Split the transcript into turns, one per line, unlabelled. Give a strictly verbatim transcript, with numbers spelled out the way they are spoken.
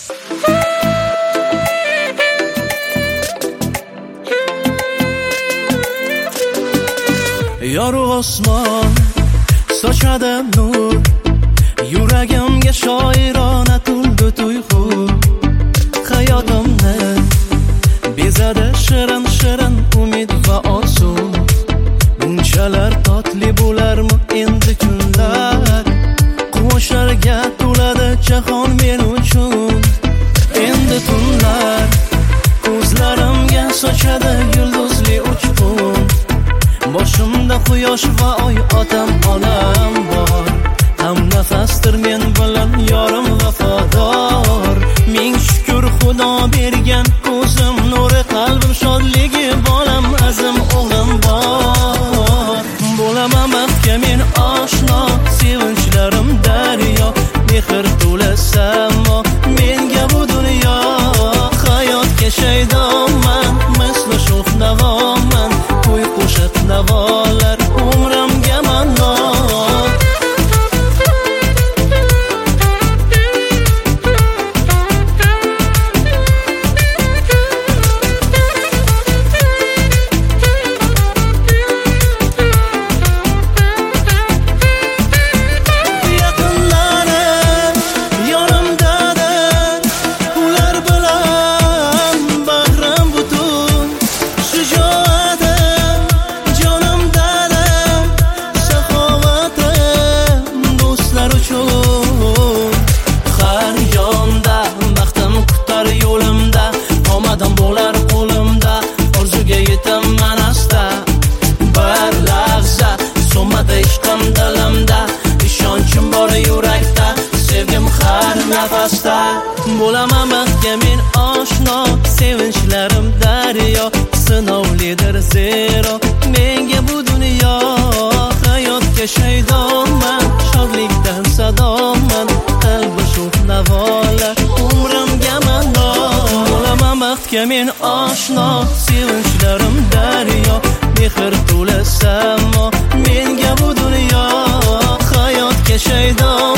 Yorug' osmon sochadi nur, yuragimga shoirona to'ldi tuyg'u. Hayotimni bezadi shirin shirin umid va orzu. Bunchalar totli bo'larmi endi kunlar? Quyoshlarga to'ladi jahon men uchun. Endi tunlar ko'zlarimga sochadi yulduzli uchqun. Boshimda quyosh va oy, otam onam bor. Ham nafasdir men bilan yorim vafodor. Ming shukr Xudo bergan ko'zim nuri, qalbim shodligi, bolam azim o'g'lim bor. Bo'laman baxtga men oshno, sevinchlarim daryo. Mehr to'la samo menga bu dunyo. Hayotga shaydoman, misli sho'x navoman. To'y qo'shiq navolar umrimga ma'no. Bo'laman baxtga men oshno, sevinchlarim daryo. Sinovlidir zero menga bu dunyo. Hayotga shaydoman, shodlikdan sadoman. Qalbi sho'x navolar umrimga ma'no. Bo'laman baxtga men oshno, sevinchlarim daryo. Mehr to'la samo menga bu dunyo. Hayotga shaydon